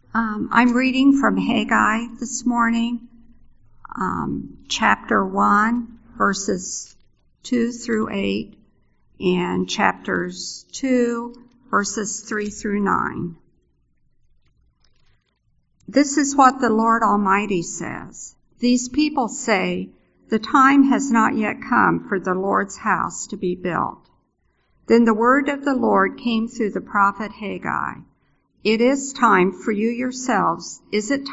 I'm reading from Haggai this morning, chapter 1, verses 2 through 8, and chapters 2, verses 3 through 9. This is what the Lord Almighty says. These people say, "The time has not yet come for the Lord's house to be built." Then the word of the Lord came through the prophet Haggai. Is it time for you yourselves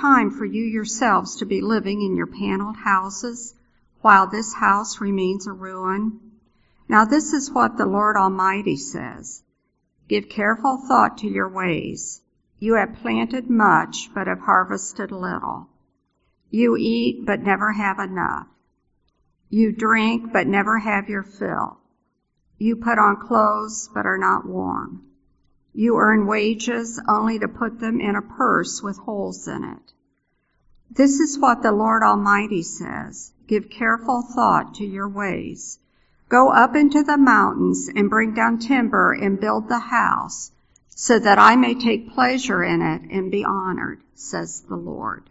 to be living in your paneled houses while this house remains a ruin? Now this is what the Lord Almighty says. Give careful thought to your ways. You have planted much, but have harvested little. You eat, but never have enough. You drink, but never have your fill. You put on clothes, but are not warm. You earn wages only to put them in a purse with holes in it. This is what the Lord Almighty says. Give careful thought to your ways. Go up into the mountains and bring down timber and build the house, so that I may take pleasure in it and be honored, says the Lord.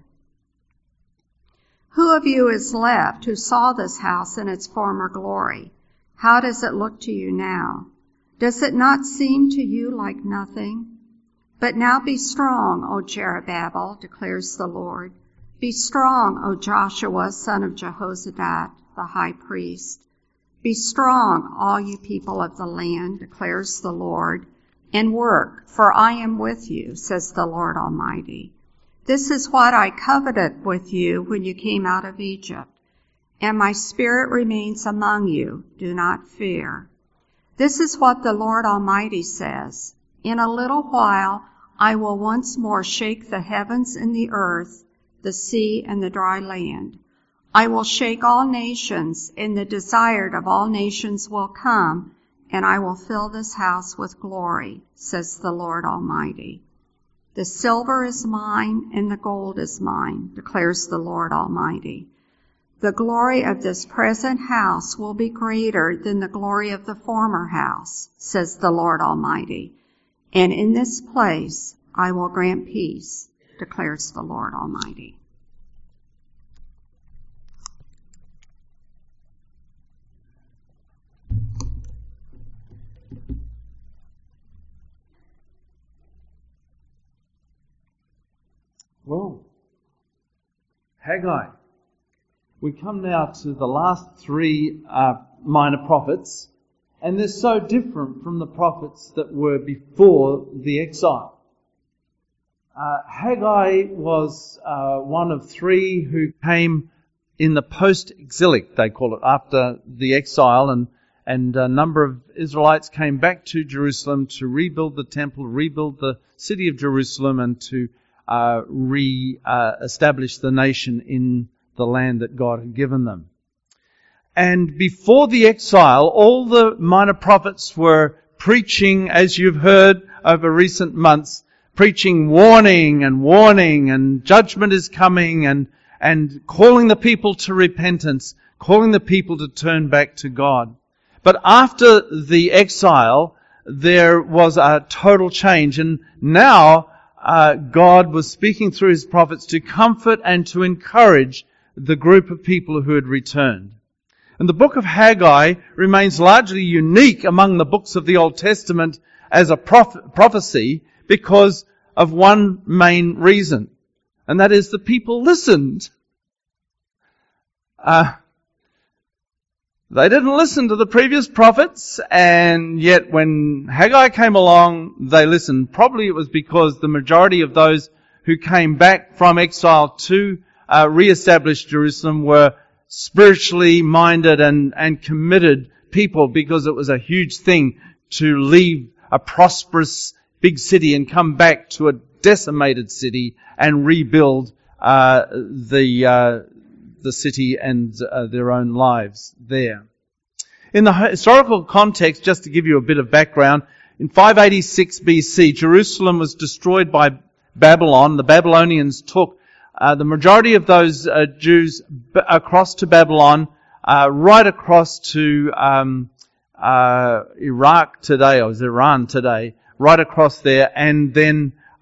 Who of you is left who saw this house in its former glory? How does it look to you now? Does it not seem to you like nothing? But now be strong, O Jerubbaal, declares the Lord. Be strong, O Joshua, son of Jehozadak, the high priest. Be strong, all you people of the land, declares the Lord, and work, for I am with you, says the Lord Almighty. This is what I coveted with you when you came out of Egypt, and my spirit remains among you. Do not fear. This is what the Lord Almighty says. In a little while I will once more shake the heavens and the earth, the sea and the dry land. I will shake all nations, and the desired of all nations will come, and I will fill this house with glory, says the Lord Almighty. The silver is mine, and the gold is mine, declares the Lord Almighty. The glory of this present house will be greater than the glory of the former house, says the Lord Almighty. And in this place I will grant peace, declares the Lord Almighty. Well, Haggai. We come now to the last three minor prophets, and they're so different from the prophets that were before the exile. Haggai was one of three who came in the post-exilic, they call it, after the exile, and a number of Israelites came back to Jerusalem to rebuild the temple, rebuild the city of Jerusalem, and to re-establish the nation in the land that God had given them. And before the exile, all the minor prophets were preaching, as you've heard over recent months, preaching warning, and judgment is coming, and calling the people to repentance, calling the people to turn back to God. But after the exile, there was a total change, and now God was speaking through His prophets to comfort and to encourage the group of people who had returned. And the book of Haggai remains largely unique among the books of the Old Testament as a prophecy because of one main reason, and that is the people listened. They didn't listen to the previous prophets, and yet when Haggai came along, they listened. Probably it was because the majority of those who came back from exile to re-establish Jerusalem were spiritually minded and committed people, because it was a huge thing to leave a prosperous big city and come back to a decimated city and rebuild the city and their own lives there. In the historical context, just to give you a bit of background, in 586 BC, Jerusalem was destroyed by Babylon. The Babylonians took the majority of those Jews across to Babylon, right across to Iraq today, or Iran today, right across there, and then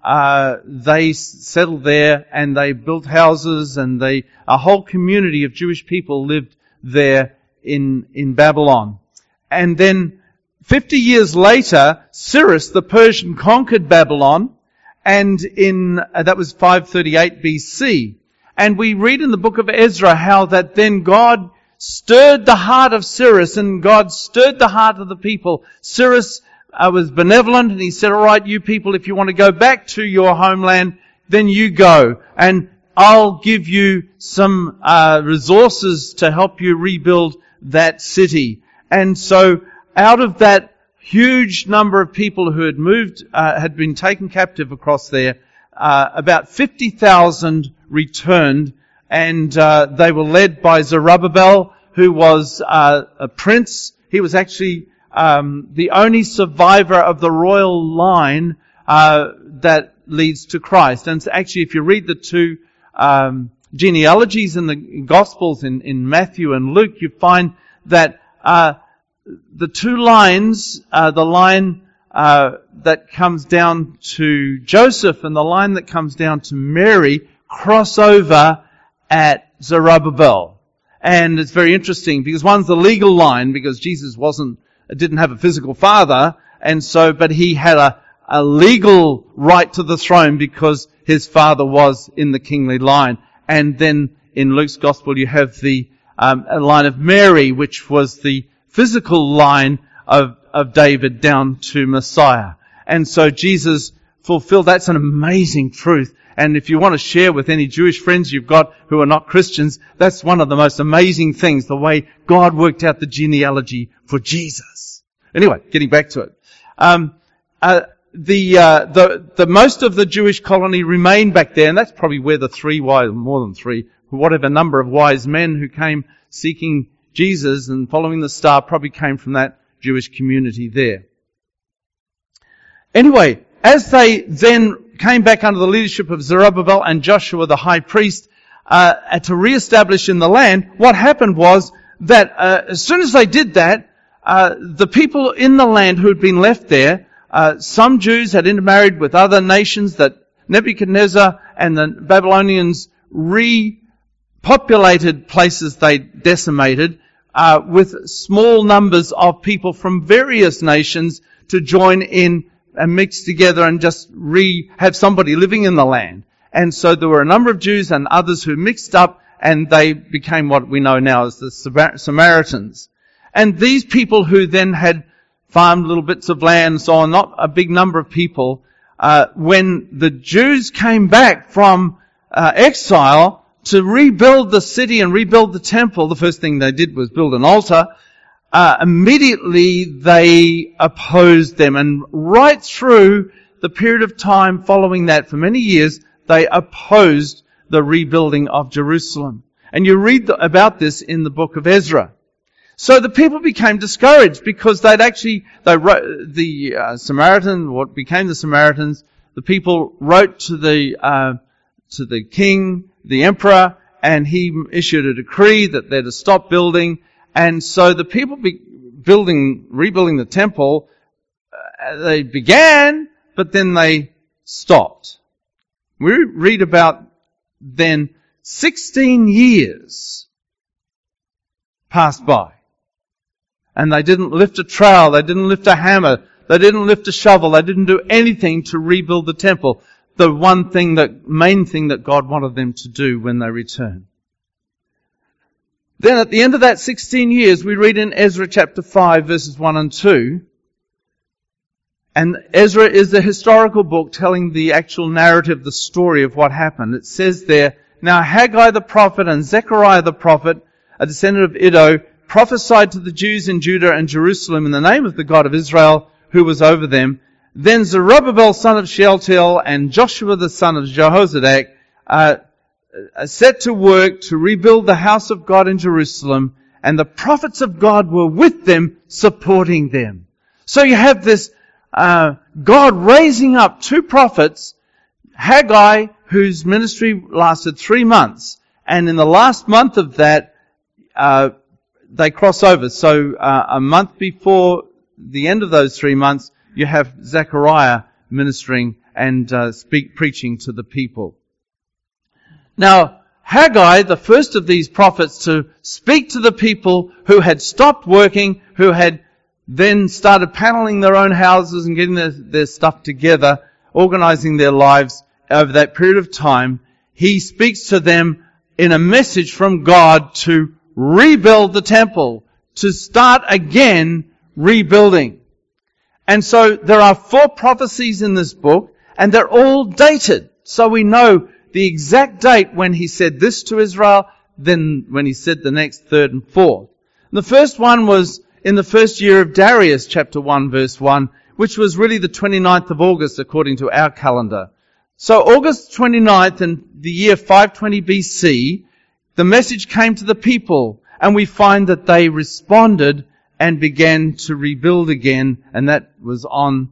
they settled there and they built houses, and a whole community of Jewish people lived there in Babylon. And then 50 years later, Cyrus the Persian conquered Babylon, and that was 538 BC. And we read in the book of Ezra how that then God stirred the heart of Cyrus, and God stirred the heart of the people. Cyrus was benevolent, and he said, all right, you people, if you want to go back to your homeland, then you go, and I'll give you some resources to help you rebuild that city. And so out of that huge number of people who had moved, had been taken captive across there, about 50,000 returned, and they were led by Zerubbabel, who was a prince. He was actually the only survivor of the royal line that leads to Christ. And actually, if you read the two genealogies in the Gospels in Matthew and Luke, you find that the two lines, the line that comes down to Joseph and the line that comes down to Mary, cross over at Zerubbabel. And it's very interesting because one's the legal line, because Jesus didn't have a physical father, and so, but he had a legal right to the throne because his father was in the kingly line. And then in Luke's Gospel you have the a line of Mary, which was the physical line of David down to Messiah. And so Jesus fulfilled. That's an amazing truth. And if you want to share with any Jewish friends you've got who are not Christians, that's one of the most amazing things, the way God worked out the genealogy for Jesus. Anyway, getting back to it. The most of the Jewish colony remained back there, and that's probably where more than three, whatever number of wise men who came seeking Jesus and following the star probably came from that Jewish community there. Anyway, as they then came back under the leadership of Zerubbabel and Joshua the high priest to re-establish in the land, what happened was that as soon as they did that, the people in the land who had been left there, some Jews had intermarried with other nations that Nebuchadnezzar and the Babylonians repopulated places they decimated with small numbers of people from various nations to join in and mix together and just have somebody living in the land. And so there were a number of Jews and others who mixed up, and they became what we know now as the Samaritans. And these people who then had farmed little bits of land and so on, not a big number of people, when the Jews came back from exile to rebuild the city and rebuild the temple, the first thing they did was build an altar. Immediately they opposed them, and right through the period of time following that, for many years, they opposed the rebuilding of Jerusalem. And you read about this in the book of Ezra. So the people became discouraged because what became the Samaritans, the people wrote to the king, the emperor, and he issued a decree that they're to stop building. And so the people rebuilding the temple, they began, but then they stopped. We read about then 16 years passed by. And they didn't lift a trowel, they didn't lift a hammer, they didn't lift a shovel, they didn't do anything to rebuild the temple. The main thing that God wanted them to do when they returned. Then at the end of that 16 years, we read in Ezra chapter 5 verses 1 and 2. And Ezra is the historical book telling the actual narrative, the story of what happened. It says there, now Haggai the prophet and Zechariah the prophet, a descendant of Iddo, prophesied to the Jews in Judah and Jerusalem in the name of the God of Israel, who was over them. Then Zerubbabel son of Shealtiel and Joshua the son of Jehozadak set to work to rebuild the house of God in Jerusalem, and the prophets of God were with them, supporting them. So you have this God raising up two prophets, Haggai, whose ministry lasted 3 months, and in the last month of that, they cross over. So a month before the end of those 3 months, you have Zechariah ministering and preaching to the people. Now, Haggai, the first of these prophets to speak to the people who had stopped working, who had then started paneling their own houses and getting their stuff together, organizing their lives over that period of time, he speaks to them in a message from God to rebuild the temple, to start again rebuilding. And so there are 4 prophecies in this book, and they're all dated. So we know the exact date when he said this to Israel, then when he said the next, 3rd and 4th. And the first one was in the first year of Darius, chapter 1, verse 1, which was really the 29th of August according to our calendar. So August 29th in the year 520 BC, the message came to the people, and we find that they responded and began to rebuild again, and that was on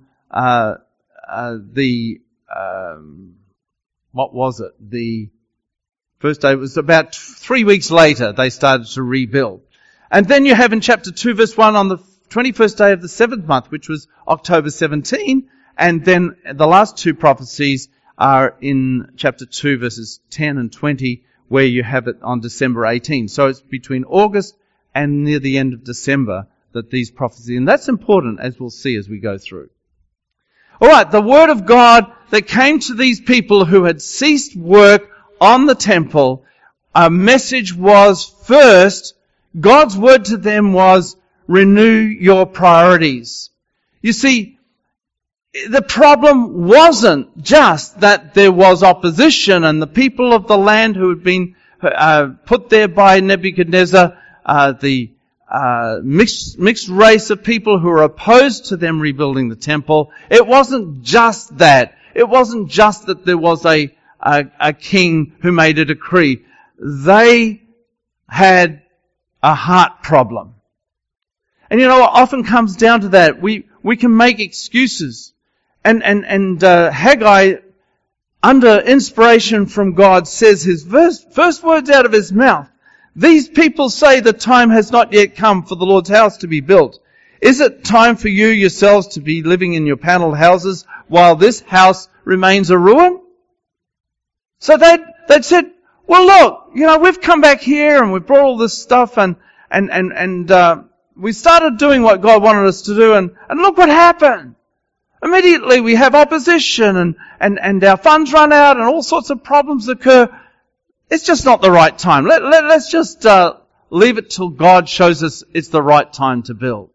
the first day. It was about 3 weeks later they started to rebuild. And then you have in chapter 2 verse 1 on the 21st day of the 7th month, which was October 17, and then the last 2 prophecies are in chapter 2 verses 10 and 20, where you have it on December 18. So it's between August and near the end of December that these prophecies, and that's important as we'll see as we go through. Alright, the word of God that came to these people who had ceased work on the temple, a message was first, God's word to them was, renew your priorities. You see, the problem wasn't just that there was opposition and the people of the land who had been put there by Nebuchadnezzar, the mixed race of people who were opposed to them rebuilding the temple. It wasn't just that. It wasn't just that there was a king who made a decree. They had a heart problem. And you know, it often comes down to that. We can make excuses. And Haggai, under inspiration from God, says his first words out of his mouth, these people say the time has not yet come for the Lord's house to be built. Is it time for you yourselves to be living in your panelled houses while this house remains a ruin? So they'd said, well look, you know, we've come back here and we've brought all this stuff and we started doing what God wanted us to do and look what happened. Immediately we have opposition and our funds run out and all sorts of problems occur. It's just not the right time. Let's just leave it till God shows us it's the right time to build.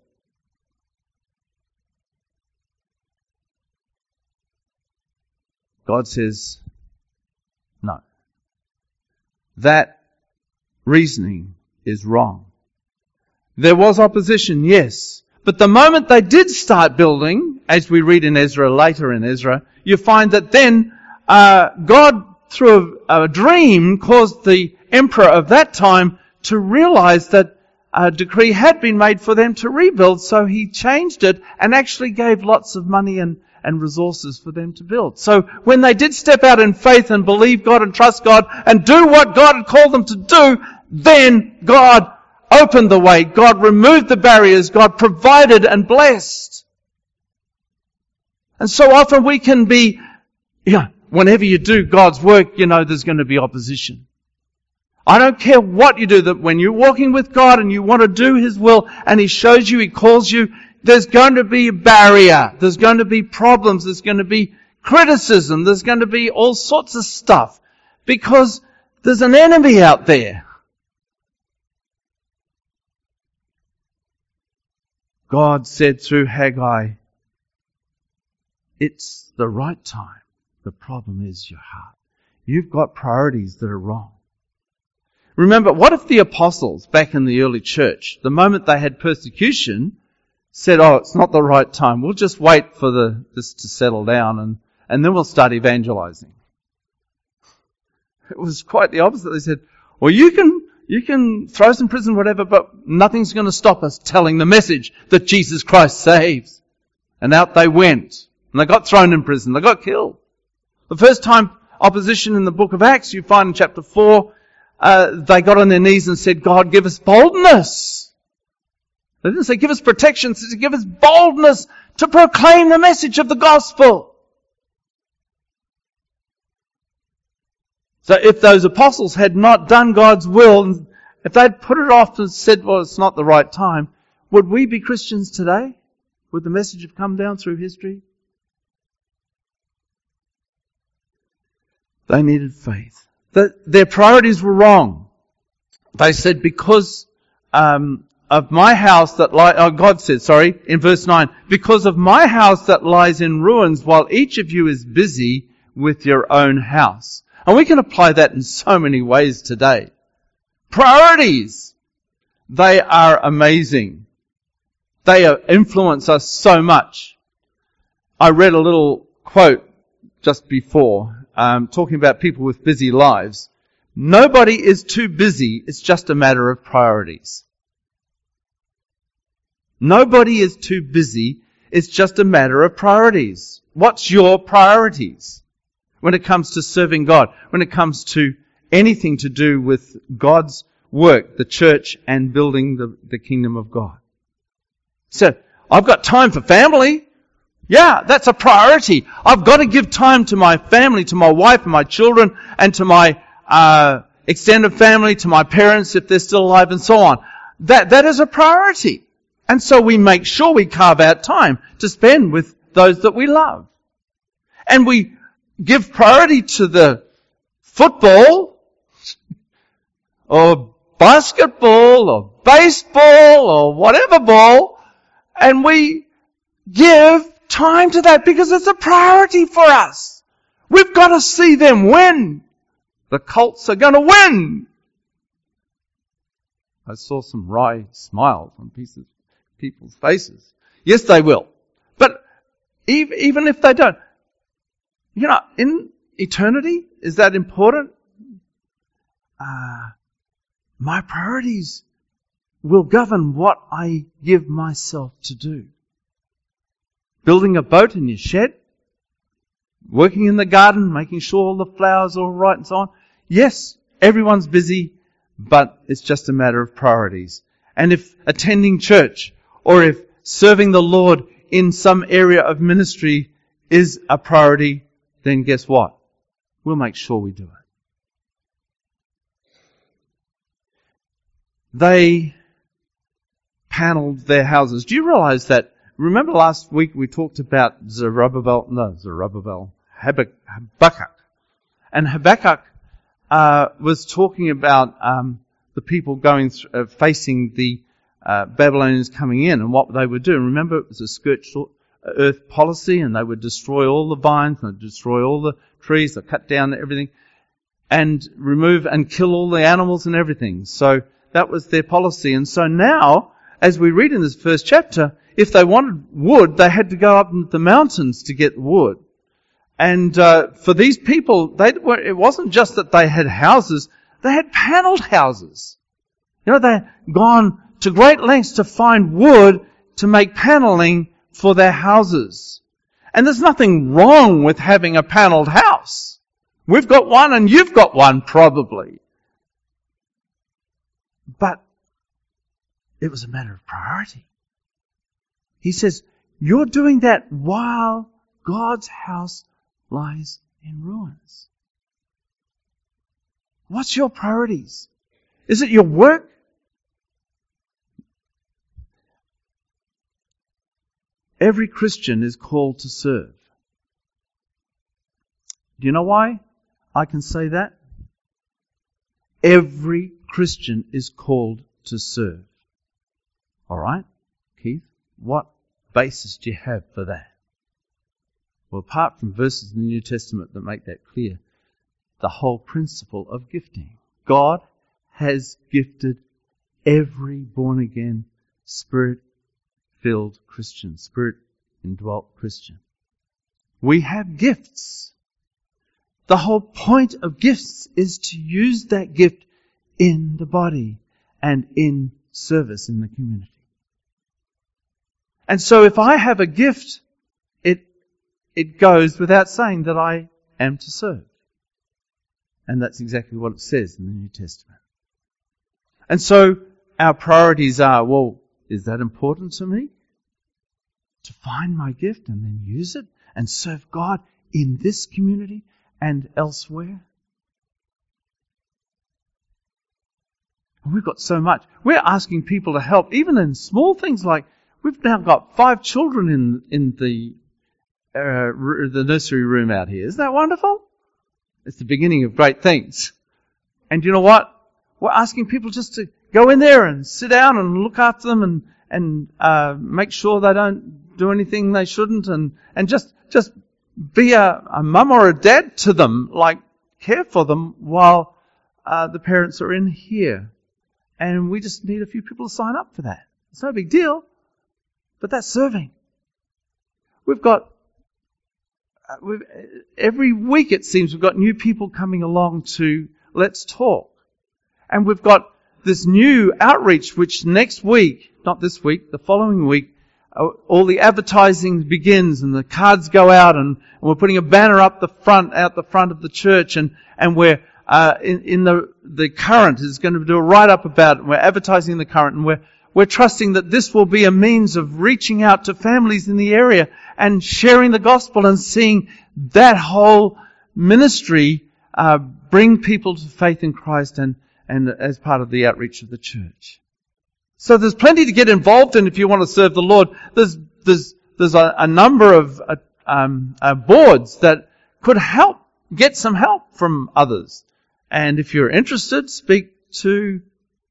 God says, no. That reasoning is wrong. There was opposition, yes. But the moment they did start building, as we read in Ezra, later in Ezra, you find that then God, through a dream, caused the emperor of that time to realize that a decree had been made for them to rebuild, so he changed it and actually gave lots of money and resources for them to build. So when they did step out in faith and believe God and trust God and do what God had called them to do, then God opened the way. God removed the barriers. God provided and blessed. And so often we can be, whenever you do God's work, there's going to be opposition. I don't care what you do, that when you're walking with God and you want to do His will and He shows you, He calls you, there's going to be a barrier. There's going to be problems. There's going to be criticism. There's going to be all sorts of stuff because there's an enemy out there. God said through Haggai, it's the right time. The problem is your heart. You've got priorities that are wrong. Remember, what if the apostles back in the early church, the moment they had persecution, said, it's not the right time. We'll just wait for this to settle down and then we'll start evangelizing. It was quite the opposite. They said, well, you can throw us in prison, whatever, but nothing's going to stop us telling the message that Jesus Christ saves. And out they went. And they got thrown in prison. They got killed. The first time opposition in the book of Acts, you find in chapter 4, they got on their knees and said, God, give us boldness. They didn't say give us protection. They said give us boldness to proclaim the message of the gospel. So if those apostles had not done God's will, if they'd put it off and said, well, it's not the right time, would we be Christians today? Would the message have come down through history? They needed faith. Their priorities were wrong. They said, because of my house that God said, in verse 9, because of my house that lies in ruins, while each of you is busy with your own house. And we can apply that in so many ways today. Priorities. They are amazing. They influence us so much. I read a little quote just before, talking about people with busy lives. Nobody is too busy. It's just a matter of priorities. Nobody is too busy. It's just a matter of priorities. What's your priorities when it comes to serving God? When it comes to anything to do with God's work, the church, and building the kingdom of God? So, I've got time for family. Yeah, that's a priority. I've got to give time to my family, to my wife and my children, and to my extended family, to my parents if they're still alive, and so on. That is a priority. And so we make sure we carve out time to spend with those that we love. And we give priority to the football, or basketball, or baseball, or whatever ball, and we give time to that because it's a priority for us. We've got to see them win. The Colts are going to win. I saw some wry smiles on people's faces. Yes, they will. But even if they don't, in eternity, is that important? My priorities will govern what I give myself to do. Building a boat in your shed, working in the garden, making sure all the flowers are all right and so on. Yes, everyone's busy, but it's just a matter of priorities. And if attending church or if serving the Lord in some area of ministry is a priority, then guess what? We'll make sure we do it. They panelled their houses. Do you realize that? Remember last week we talked about Habakkuk. And Habakkuk was talking about the people facing the Babylonians coming in and what they would do. And remember, it was a scorched earth policy, and they would destroy all the vines, and they'd destroy all the trees, they'd cut down everything, and remove and kill all the animals and everything. So that was their policy. And so now, as we read in this first chapter, if they wanted wood, they had to go up into the mountains to get wood. And for these people, it wasn't just that they had houses, they had panelled houses. They had gone to great lengths to find wood to make panelling for their houses. And there's nothing wrong with having a panelled house. We've got one and you've got one probably. But it was a matter of priority. He says, you're doing that while God's house lies in ruins. What's your priorities? Is it your work? Every Christian is called to serve. Do you know why I can say that? Every Christian is called to serve. All right, Keith, what basis do you have for that? Well, apart from verses in the New Testament that make that clear, the whole principle of gifting. God has gifted every born-again, Spirit-filled Christian, Spirit-indwelt Christian. We have gifts. The whole point of gifts is to use that gift in the body and in service in the community. And so if I have a gift, it goes without saying that I am to serve. And that's exactly what it says in the New Testament. And so our priorities are, well, is that important to me? To find my gift and then use it and serve God in this community and elsewhere? And we've got so much. We're asking people to help, even in small things like we've now got 5 children in the nursery room out here. Isn't that wonderful? It's the beginning of great things. And you know what? We're asking people just to go in there and sit down and look after them and make sure they don't do anything they shouldn't, and just be a mum or a dad to them, like care for them while the parents are in here. And we just need a few people to sign up for that. It's no big deal, but that's serving. Every week it seems we've got new people coming along to Let's Talk. And we've got this new outreach, which next week, not this week, the following week, all the advertising begins and the cards go out, and we're putting a banner out the front of the church, and we're in the Current is going to do a write-up about it. We're advertising the Current, and we're trusting that this will be a means of reaching out to families in the area and sharing the gospel and seeing that whole ministry bring people to faith in Christ and as part of the outreach of the church. So there's plenty to get involved in if you want to serve the Lord. There's a number of boards that could help, get some help from others. And if you're interested, speak to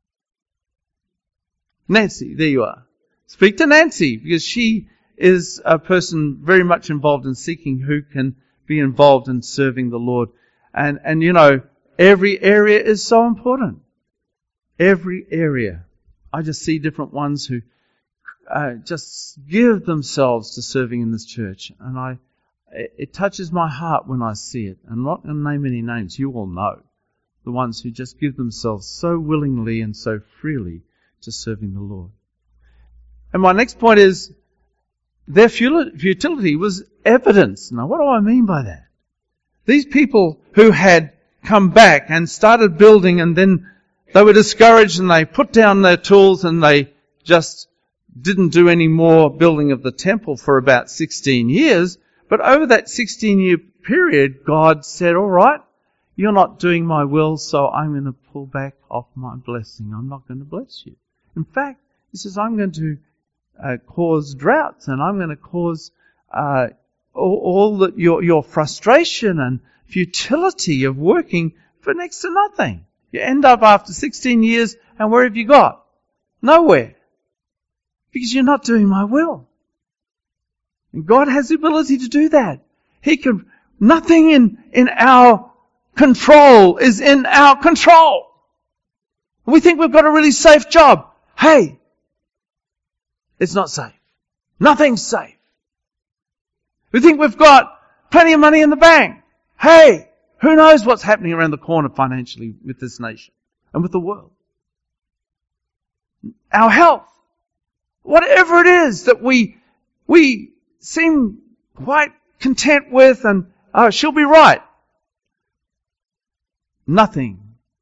Nancy. There you are. Speak to Nancy, because she is a person very much involved in seeking who can be involved in serving the Lord. And you know, every area is so important. Every area. I just see different ones who just give themselves to serving in this church. And it touches my heart when I see it. I'm not going to name any names. You all know the ones who just give themselves so willingly and so freely to serving the Lord. And my next point is their futility was evidence. Now, what do I mean by that? These people who had come back and started building, and then they were discouraged and they put down their tools and they just didn't do any more building of the temple for about 16 years. But over that 16-year period, God said, all right, you're not doing my will, so I'm going to pull back off my blessing. I'm not going to bless you. In fact, He says, I'm going to cause droughts, and I'm going to cause all your frustration and futility of working for next to nothing. You end up after 16 years, and where have you got? Nowhere. Because you're not doing my will. And God has the ability to do that. Nothing in our control is in our control. We think we've got a really safe job. Hey, it's not safe. Nothing's safe. We think we've got plenty of money in the bank. Hey, who knows what's happening around the corner financially with this nation and with the world? Our health, whatever it is that we seem quite content with, and she'll be right. Nothing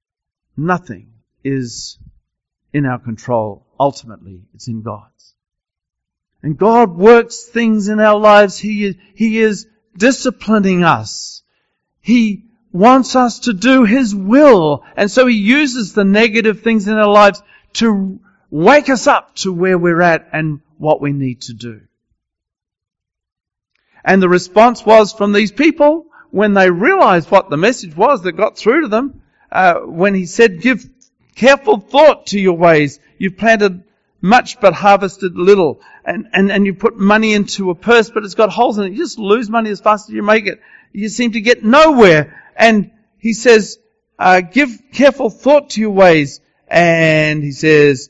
is in our control. Ultimately, it's in God's. And God works things in our lives. He is disciplining us. He wants us to do His will. And so He uses the negative things in our lives to wake us up to where we're at and what we need to do. And the response was from these people, when they realized what the message was that got through to them, when He said, give careful thought to your ways. You've planted much but harvested little. And you put money into a purse, but it's got holes in it. You just lose money as fast as you make it. You seem to get nowhere. And He says, give careful thought to your ways. And He says,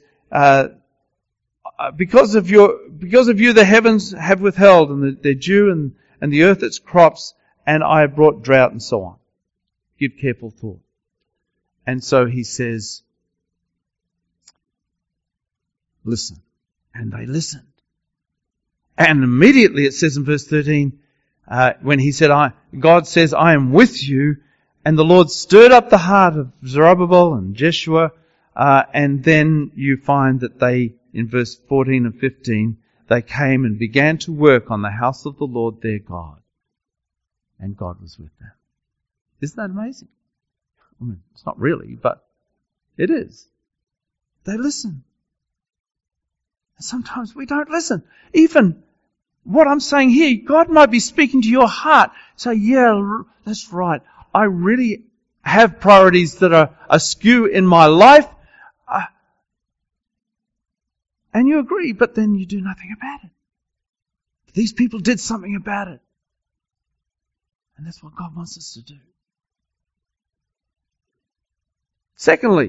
because of you the heavens have withheld, and their dew and the earth its crops, and I have brought drought, and so on. Give careful thought. And so He says, listen. And they listened. And immediately it says in verse 13, when He said, God says, I am with you, and the Lord stirred up the heart of Zerubbabel and Jeshua, and then you find that they, in verse 14 and 15, they came and began to work on the house of the Lord their God. And God was with them. Isn't that amazing? I mean, it's not really, but it is. They listen. And sometimes we don't listen. Even what I'm saying here, God might be speaking to your heart. Say, yeah, that's right. I really have priorities that are askew in my life. And you agree, but then you do nothing about it. These people did something about it. And that's what God wants us to do. Secondly,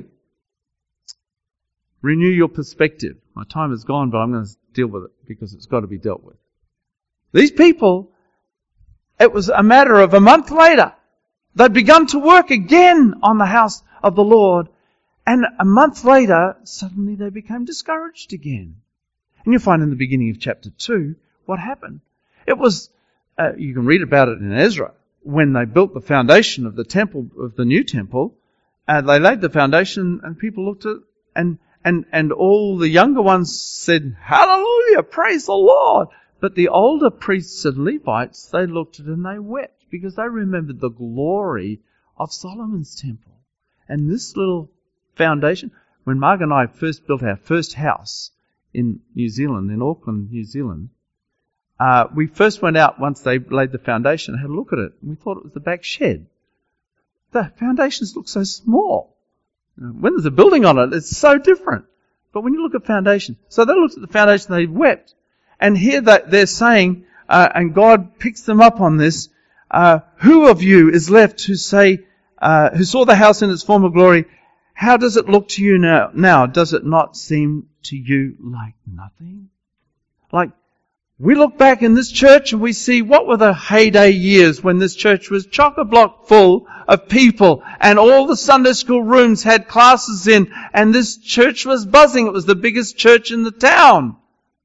renew your perspective. My time is gone, but I'm going to deal with it because it's got to be dealt with. These people, it was a matter of a month later, they'd begun to work again on the house of the Lord. And a month later, suddenly they became discouraged again. And you'll find in the beginning of chapter 2 what happened. It was, you can read about it in Ezra, when they built the foundation of the temple, of the new temple, they laid the foundation and people looked at it and all the younger ones said, hallelujah, praise the Lord. But the older priests and Levites, they looked at it and they wept because they remembered the glory of Solomon's temple. And this little foundation, when Marg and I first built our first house in New Zealand, in Auckland, New Zealand, we first went out once they laid the foundation and had a look at it. And we thought it was the back shed. The foundations look so small. When there's a building on it, it's so different. But when you look at foundation, so they looked at the foundation, they wept. And here they're saying, and God picks them up on this, who of you is left who saw the house in its former glory? How does it look to you now? Does it not seem to you like nothing? Like, we look back in this church and we see what were the heyday years when this church was chock-a-block full of people and all the Sunday school rooms had classes in and this church was buzzing. It was the biggest church in the town.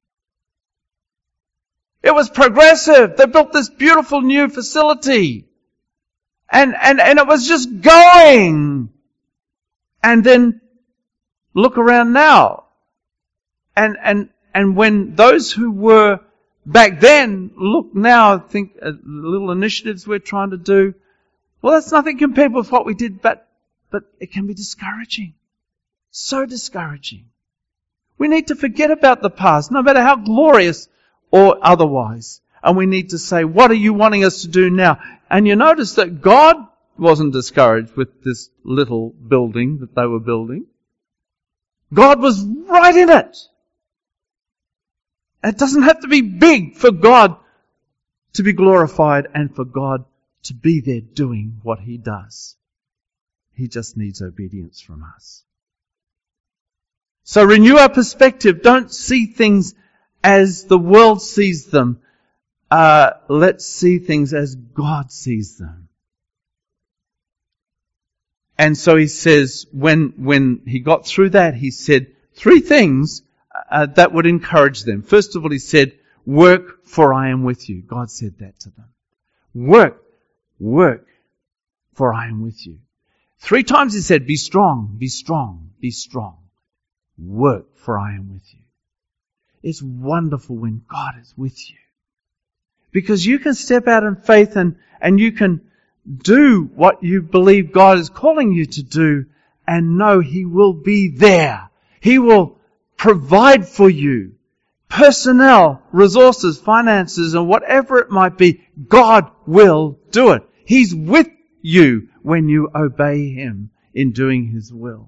It was progressive. They built this beautiful new facility. And it was just going. And then look around now. And when those who were back then look now, think at little initiatives we're trying to do, well, that's nothing compared with what we did, but it can be discouraging. So discouraging. We need to forget about the past, no matter how glorious or otherwise. And we need to say, what are you wanting us to do now? And you notice that God wasn't discouraged with this little building that they were building. God was right in it. It doesn't have to be big for God to be glorified and for God to be there doing what He does. He just needs obedience from us. So renew our perspective. Don't see things as the world sees them. Let's see things as God sees them. And so he says, when he got through that, he said 3 things that would encourage them. First of all, he said, work, for I am with you. God said that to them. Work, for I am with you. 3 times he said, be strong, be strong, be strong. Work, for I am with you. It's wonderful when God is with you. Because you can step out in faith and you can do what you believe God is calling you to do and know He will be there. He will provide for you personnel, resources, finances, and whatever it might be. God will do it. He's with you when you obey Him in doing His will.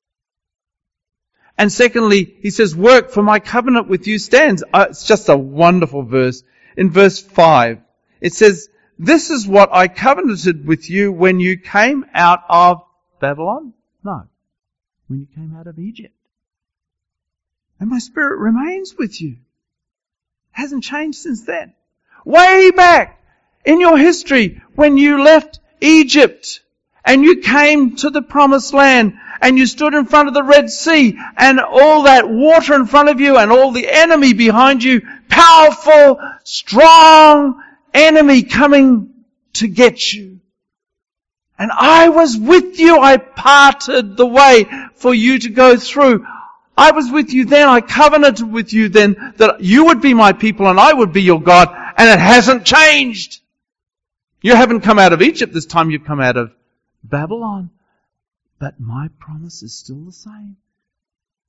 And secondly, he says, work, for my covenant with you stands. It's just a wonderful verse. In verse 5, it says, this is what I covenanted with you when you came out of Babylon? No, when you came out of Egypt. And my Spirit remains with you. It hasn't changed since then. Way back in your history, when you left Egypt and you came to the Promised Land and you stood in front of the Red Sea and all that water in front of you and all the enemy behind you, powerful, strong enemy coming to get you. And I was with you. I parted the way for you to go through. I was with you then. I covenanted with you then that you would be my people and I would be your God. And it hasn't changed. You haven't come out of Egypt this time. You've come out of Babylon. But my promise is still the same.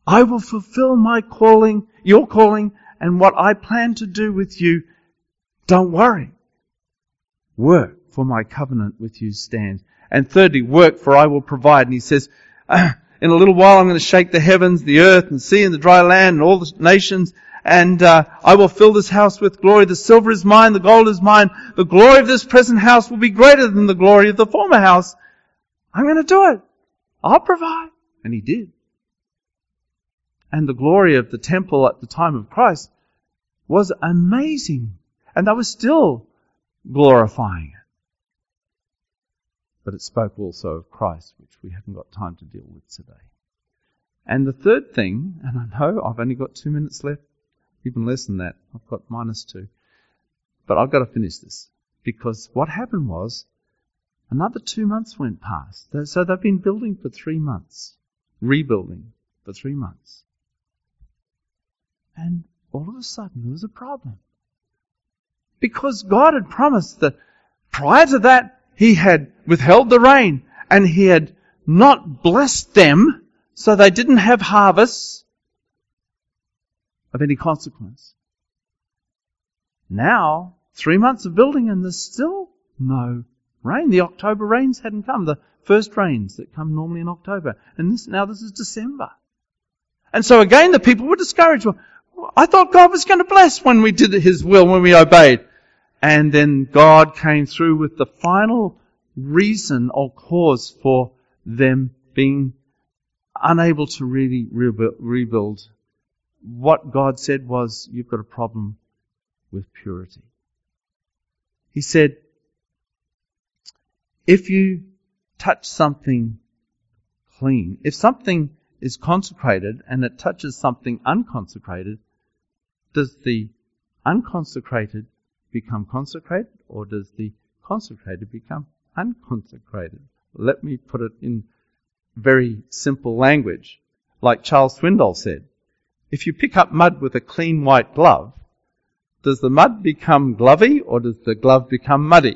I will fulfill my calling, your calling, and what I plan to do with you. Don't worry. Work, for my covenant with you stands. And thirdly, work, for I will provide. And he says, in a little while I'm going to shake the heavens, the earth, and the sea, and the dry land, and all the nations, and I will fill this house with glory. The silver is mine, the gold is mine. The glory of this present house will be greater than the glory of the former house. I'm going to do it. I'll provide. And he did. And the glory of the temple at the time of Christ was amazing. And they were still glorifying it. But it spoke also of Christ, which we haven't got time to deal with today. And the third thing, and I know I've only got 2 minutes left, even less than that, I've got -2. But I've got to finish this. Because what happened was, another 2 months went past. So they've been building for 3 months. Rebuilding for 3 months. And all of a sudden there was a problem. Because God had promised that prior to that, He had withheld the rain and He had not blessed them, so they didn't have harvests of any consequence. Now, 3 months of building and there's still no rain. The October rains hadn't come. The first rains that come normally in October. And now this is December. And so again the people were discouraged. Well, I thought God was going to bless when we did His will, when we obeyed. And then God came through with the final reason or cause for them being unable to really rebuild. What God said was, you've got a problem with purity. He said, if you touch something clean, if something is consecrated and it touches something unconsecrated, does the unconsecrated become consecrated, or does the consecrated become unconsecrated? Let me put it in very simple language. Like Charles Swindoll said, if you pick up mud with a clean white glove, does the mud become glovey, or does the glove become muddy?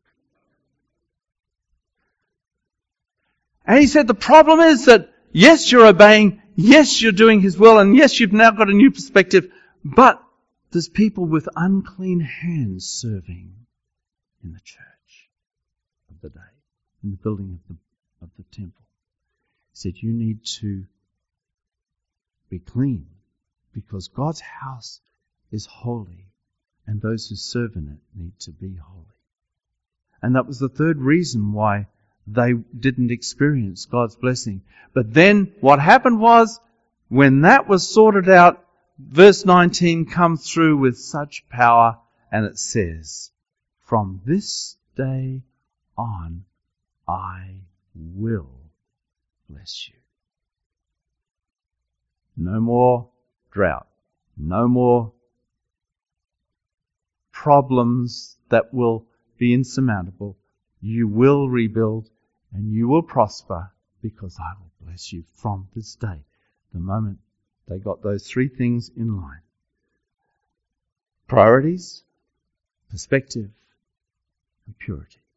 And he said the problem is that, yes, you're obeying, yes, you're doing His will, and yes, you've now got a new perspective, but there's people with unclean hands serving in the church of the day, in the building of the temple. He said, you need to be clean because God's house is holy and those who serve in it need to be holy. And that was the third reason why they didn't experience God's blessing. But then what happened was, when that was sorted out, verse 19 comes through with such power, and it says, from this day on, I will bless you. No more drought. No more problems that will be insurmountable. You will rebuild and you will prosper because I will bless you from this day. The moment they got those three things in line. Priorities, perspective, and purity.